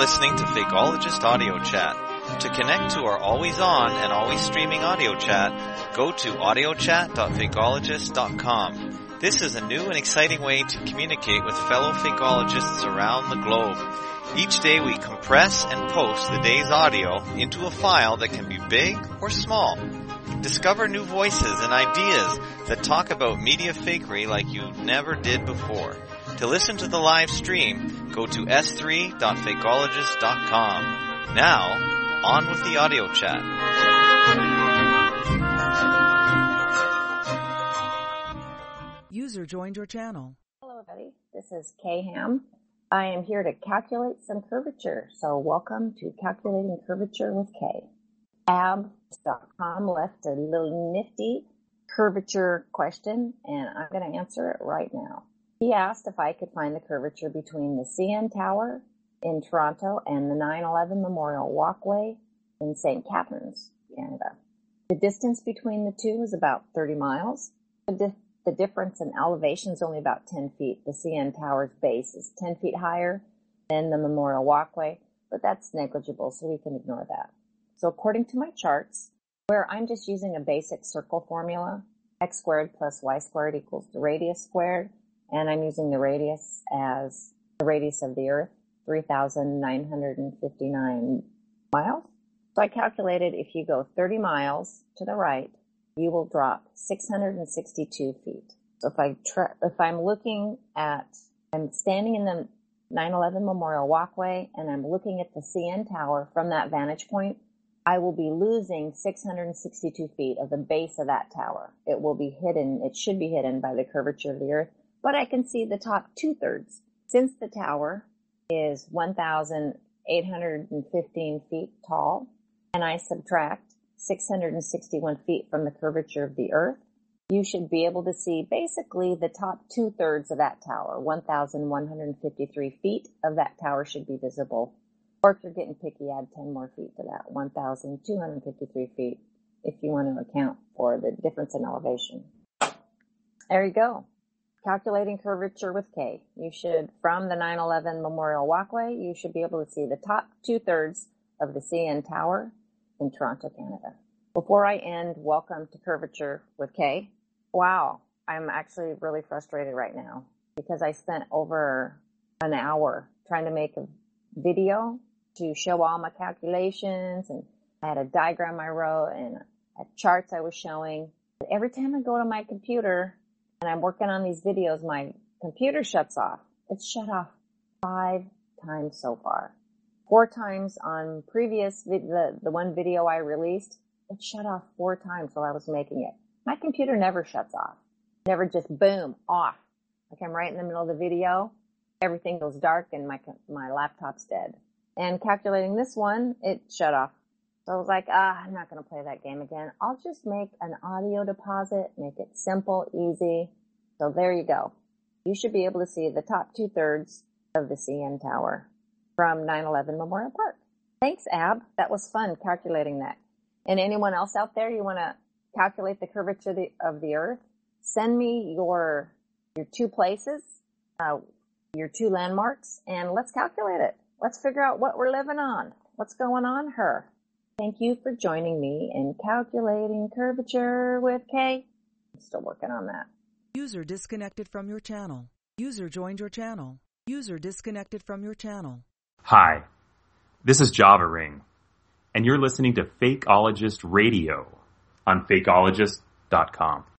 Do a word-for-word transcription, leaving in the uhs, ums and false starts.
listening to Fakeologist Audio Chat. To connect to our always-on and always-streaming audio chat, go to audio chat dot fakeologist dot com. This is a new and exciting way to communicate with fellow fakeologists around the globe. Each day we compress and post the day's audio into a file that can be big or small. Discover new voices and ideas that talk about media fakery like you never did before. To listen to the live stream, go to s three dot fakeologist dot com. Now, on with the audio chat. User joined your channel. Hello everybody, this is Kay Ham. I am here to calculate some curvature, so welcome to Calculating Curvature with Kay. ab dot com left a little nifty curvature question, and I'm going to answer it right now. He asked if I could find the curvature between the C N Tower in Toronto and the nine eleven Memorial Walkway in Saint Catharines, Canada. The distance between the two is about thirty miles. The, di- the difference in elevation is only about ten feet. The C N Tower's base is ten feet higher than the Memorial Walkway, but that's negligible, so we can ignore that. So according to my charts, where I'm just using a basic circle formula, x squared plus y squared equals the radius squared, and I'm using the radius as the radius of the Earth, three thousand nine hundred fifty-nine miles. So I calculated if you go thirty miles to the right, you will drop six hundred sixty-two feet. So if I tra- if I'm looking at, I'm standing in the nine eleven Memorial Walkway and I'm looking at the C N Tower from that vantage point, I will be losing six hundred sixty-two feet of the base of that tower. It will be hidden, it should be hidden by the curvature of the Earth, but I can see the top two-thirds. Since the tower is one thousand eight hundred fifteen feet tall, and I subtract six hundred sixty-one feet from the curvature of the Earth, you should be able to see basically the top two-thirds of that tower. one thousand one hundred fifty-three feet of that tower should be visible. Or if you're getting picky, add ten more feet to that, one thousand two hundred fifty-three feet, if you want to account for the difference in elevation. There you go. Calculating curvature with K. You should, from the nine eleven Memorial Walkway, you should be able to see the top two-thirds of the C N Tower in Toronto, Canada. Before I end, welcome to Curvature with Kay. Wow, I'm actually really frustrated right now because I spent over an hour trying to make a video to show all my calculations, and I had a diagram I wrote and a charts I was showing. But every time I go to my computer and I'm working on these videos, my computer shuts off. It's shut off five times so far. Four times on previous, vid- the, the one video I released, it shut off four times while I was making it. My computer never shuts off. Never just boom, off. Like I'm right in the middle of the video, everything goes dark and my my laptop's dead. And calculating this one, it shut off. So I was like, ah, I'm not going to play that game again. I'll just make an audio deposit, make it simple, easy. So there you go. You should be able to see the top two-thirds of the C N Tower from nine eleven Memorial Park. Thanks, Ab. That was fun calculating that. And anyone else out there, you want to calculate the curvature of the, of the Earth? Send me your your two places, uh, your two landmarks, and let's calculate it. Let's figure out what we're living on. What's going on here? Thank you for joining me in Calculating Curvature with Kay. I'm still working on that. User disconnected from your channel. User joined your channel. User disconnected from your channel. Hi, this is Java Ring, and you're listening to Fakeologist Radio on fakeologist dot com.